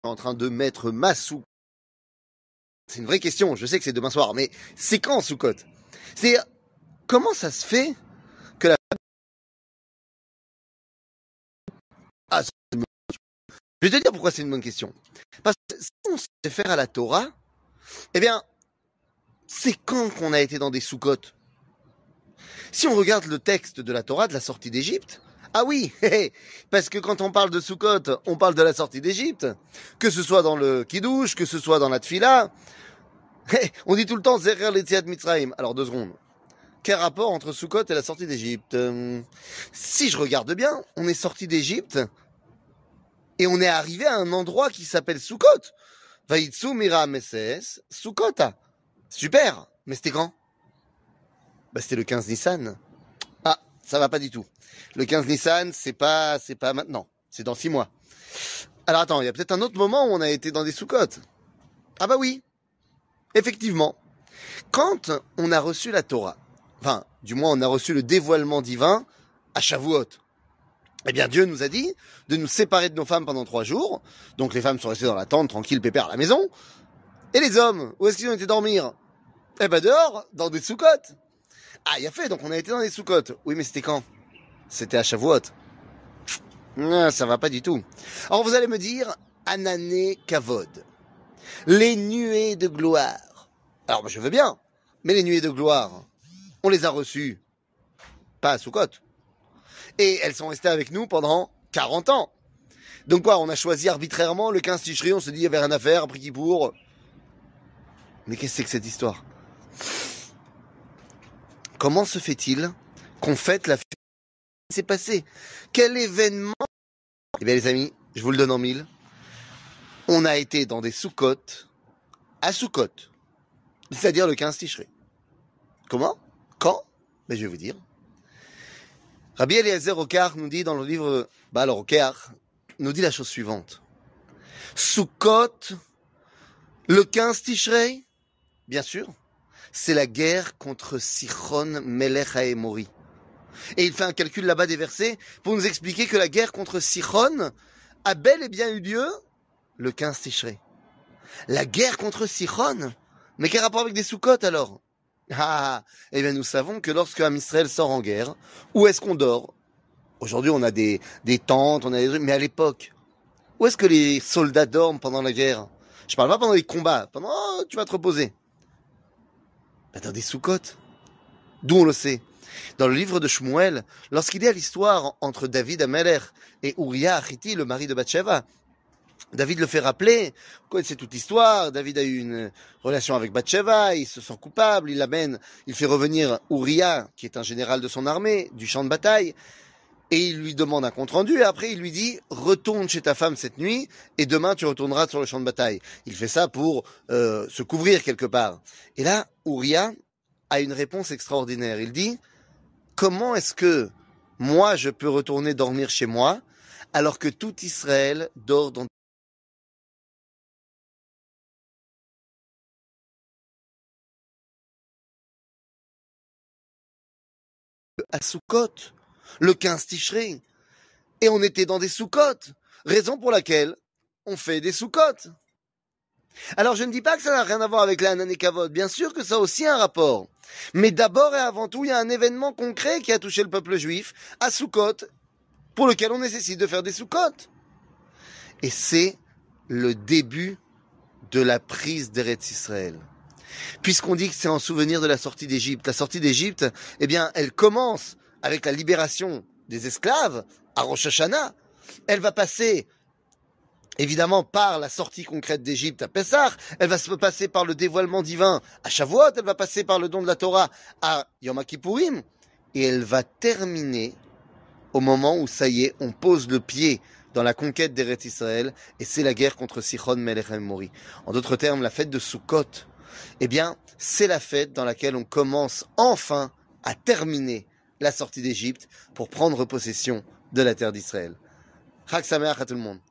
en train de mettre ma Soukot. C'est une vraie question, je sais que c'est demain soir, mais c'est quand Soukot? C'est comment ça se fait que la... Ah, je vais te dire pourquoi c'est une bonne question. Parce que si on se réfère à la Torah, eh bien, c'est quand qu'on a été dans des Soukot? Si on regarde le texte de la Torah de la sortie d'Égypte, ah oui, parce que quand on parle de Soukot, on parle de la sortie d'Égypte, que ce soit dans le Kiddush, que ce soit dans la Tfila, on dit tout le temps Zerer l'Etziat Mitzrayim. Alors 2 secondes. Quel rapport entre Soukot et la sortie d'Égypte? Si je regarde bien, on est sorti d'Égypte et on est arrivé à un endroit qui s'appelle Soukot. Vaïtsu Mira Meses Soukota. Super, mais c'était quand? Bah c'était le 15 Nissan. Ah, ça va pas du tout. Le 15 Nissan, c'est pas maintenant. C'est dans 6 mois. Alors attends, il y a peut-être un autre moment où on a été dans des Soukot. Ah bah oui. Effectivement. Quand on a reçu la Torah, enfin, du moins on a reçu le dévoilement divin à Shavuot, eh bien Dieu nous a dit de nous séparer de nos femmes pendant 3 jours. Donc les femmes sont restées dans la tente, tranquilles, pépères à la maison. Et les hommes, où est-ce qu'ils ont été dormir? Eh ben dehors, dans des Soukot. Ah, il y a fait, donc on a été dans des Soukot. Oui, mais c'était quand? C'était à Shavuot. Non, ça va pas du tout. Alors vous allez me dire, Anané Kavod, les nuées de gloire. Alors je veux bien, mais les nuées de gloire, on les a reçues, pas à Soukot. Et elles sont restées avec nous pendant 40 ans. Donc quoi, on a choisi arbitrairement le 15 Tishri, on se dit il y avait rien à faire, après Kippour. Mais qu'est-ce que c'est que cette histoire? Comment se fait-il qu'on fête la fête qui s'est passée? Quel événement? Eh bien les amis, je vous le donne en 1000. On a été dans des Soukot à Soukot, c'est-à-dire le 15 Tishri. Comment? Quand? Ben, je vais vous dire. Rabbi Eliezer Okar nous dit dans le livre Baal Okar, nous dit la chose suivante. Soukot, le 15 Tishrei, bien sûr, c'est la guerre contre Sichon Melech HaEmori. Et il fait un calcul là-bas des versets pour nous expliquer que la guerre contre Sichon a bel et bien eu lieu le 15 Tishrei. La guerre contre Sichon? Mais quel rapport avec des Soukot alors? Ah, eh bien nous savons que lorsque Am Israël sort en guerre, où est-ce qu'on dort? Aujourd'hui on a des tentes, on a des trucs, mais à l'époque, où est-ce que les soldats dorment pendant la guerre? Je parle pas pendant les combats, pendant tu vas te reposer. Ben, dans des Soukot. D'où on le sait? Dans le livre de Shmuel, lorsqu'il y a l'histoire entre David Amelech et Uriah Achiti, le mari de Bathsheba, David le fait rappeler, vous connaissez toute l'histoire, David a eu une relation avec Bathsheba, il se sent coupable, il l'amène, il fait revenir Uriah, qui est un général de son armée, du champ de bataille, et il lui demande un compte-rendu, et après il lui dit, retourne chez ta femme cette nuit, et demain tu retourneras sur le champ de bataille. Il fait ça pour se couvrir quelque part. Et là, Uriah a une réponse extraordinaire. Il dit, comment est-ce que moi je peux retourner dormir chez moi, alors que tout Israël dort dans à Soukot, le 15 Tishrei, et on était dans des Soukot, raison pour laquelle on fait des Soukot. Alors je ne dis pas que ça n'a rien à voir avec la Anané Kavod, bien sûr que ça a aussi un rapport, mais d'abord et avant tout, il y a un événement concret qui a touché le peuple juif à Soukot, pour lequel on nécessite de faire des Soukot. Et c'est le début de la prise d'Eretz Israël. Puisqu'on dit que c'est en souvenir de la sortie d'Égypte. La sortie d'Égypte, eh bien, elle commence avec la libération des esclaves à Rosh Hashanah. Elle va passer, évidemment, par la sortie concrète d'Égypte à Pessah. Elle va se passer par le dévoilement divin à Shavuot. Elle va passer par le don de la Torah à Yom Kippourim. Et elle va terminer au moment où, ça y est, on pose le pied dans la conquête d'Eretz Israël. Et c'est la guerre contre Sichon Melech HaEmori. En d'autres termes, la fête de Sukkot, eh bien, c'est la fête dans laquelle on commence enfin à terminer la sortie d'Égypte pour prendre possession de la terre d'Israël. Chag Sameach à tout le monde.